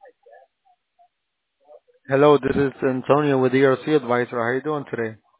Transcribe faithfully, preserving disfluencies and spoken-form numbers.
Hello, this is Antonio with E R C Advisor. How are you doing today?